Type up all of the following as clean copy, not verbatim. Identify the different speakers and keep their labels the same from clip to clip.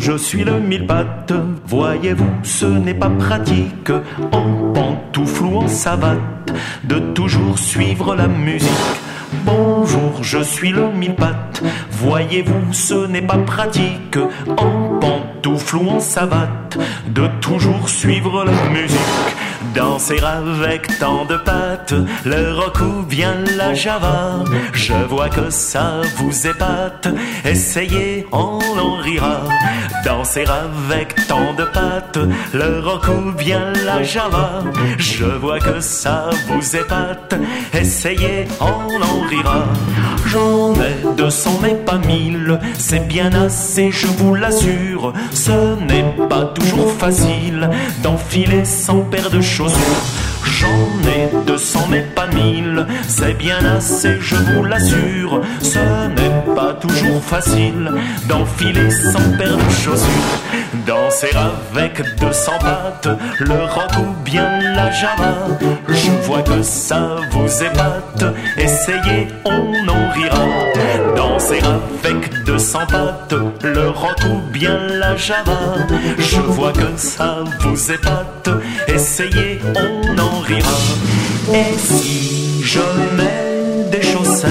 Speaker 1: je suis le mille pattes. Voyez-vous, ce n'est pas pratique, en pantoufles ou en savates, de toujours suivre la musique. Bonjour, je suis le mille pattes. Voyez-vous, ce n'est pas pratique, en pantoufles ou en savates, de toujours suivre la musique. Danser avec tant de pattes, le rock ou bien la java, je vois que ça vous épate, essayez, on en rira. Danser avec tant de pattes, le rock ou bien la java, je vois que ça vous épate, essayez, on en rira. J'en ai 200 mais pas 1000, c'est bien assez, je vous l'assure. Ce n'est pas toujours facile d'enfiler 100 paires de chaussures. J'en ai 200 mais pas 1000, c'est bien assez, je vous l'assure. Ce n'est pas toujours facile d'enfiler 100 paires de chaussures. Danser avec 200 pattes, le rock ou bien la java, je vois que ça vous épate, essayez, on en rira. Danser avec 200 pattes, le rock ou bien la java, je vois que ça vous épate, essayez, on en rira. Et si je mets des chaussettes,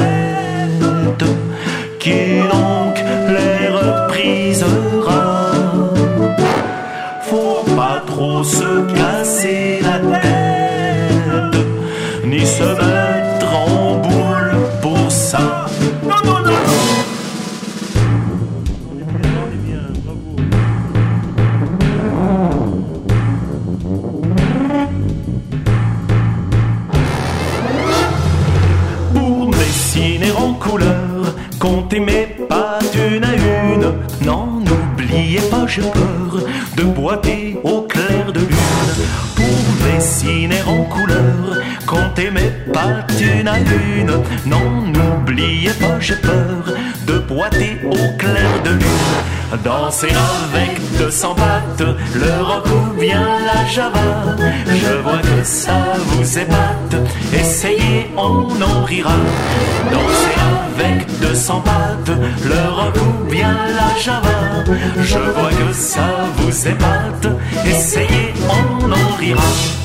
Speaker 1: qui donc les reprisera? Faut pas trop se casser la tête, ni se mettre en boule pour ça. Non, non, non, non. Pour dessiner en couleur, comptez mes pas d'une à une. Non, n'oubliez pas, j'ai peur de boiter au clair de lune. Pour dessiner en couleur, comptez mes pas d'une à une. Non, n'oubliez pas, j'ai peur de boiter au clair de lune. Danser avec 200 pattes, le rock ou bien la java, je vois que ça vous épate, essayez, on en rira. Danser avec 200 pattes, le rock ou bien la java, je vois que ça vous épate, essayez, on en rira.